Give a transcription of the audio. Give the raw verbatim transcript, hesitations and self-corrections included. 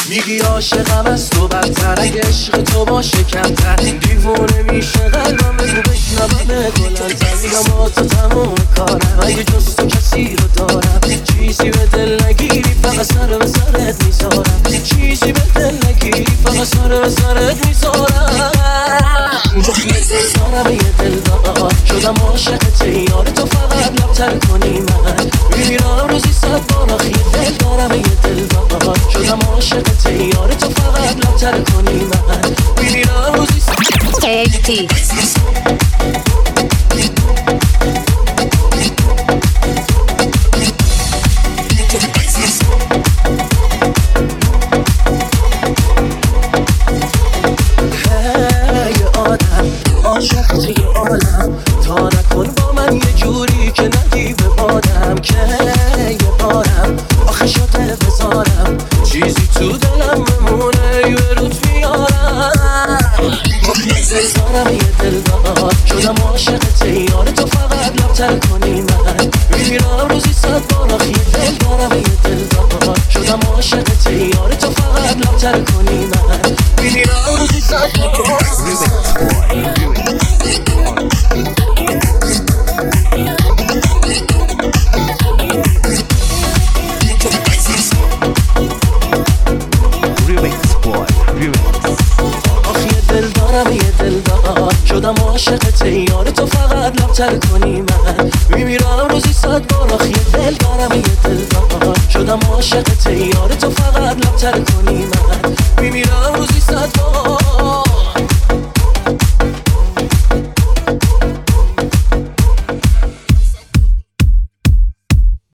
میگی عاشقم از تو بدتر، اگه عشق تو باشه کمتر دیوونه میشه قلبم، بگو بشنوم بلندتر. میگم با تو تموم کارم، اگه جز تو کسی رو دارم چیزی به دل نگیری فقط سر به سرت میذارم، چیزی به دل نگیری فقط سر به سرت میذارم. زارم یه دلدار شدم عاشقت یار تو، فقط لبتر کنی من میمیرم روزی صد بار. آخی دل دارم یه دلدار شدم عاشقت یار تو، فقط لبتر کنی من میمیرم روزی صد عاشقت یه عالم، تا نکن با من یه جوری که نگی به بادم که یه بارم آخه شده بذارم چیزی تو دلم بمونه یه روت میارم. زارم یه دلدار شدم عاشقت یار تو، فقط لبتر کنی من میمیرم روزی صد بار. آخی دل دارم یه دلدار شدم عاشقت یار تو، فقط لبتر کنی من میمیرم روزی صد بار. شدم عاشقت یار تو، فقط لبتر کنی من میمیرم روزی صد بار. آخی دل دارم یه دلدار شدم عاشقت یار تو، فقط لبتر کنی من میمیرم روزی صد بار.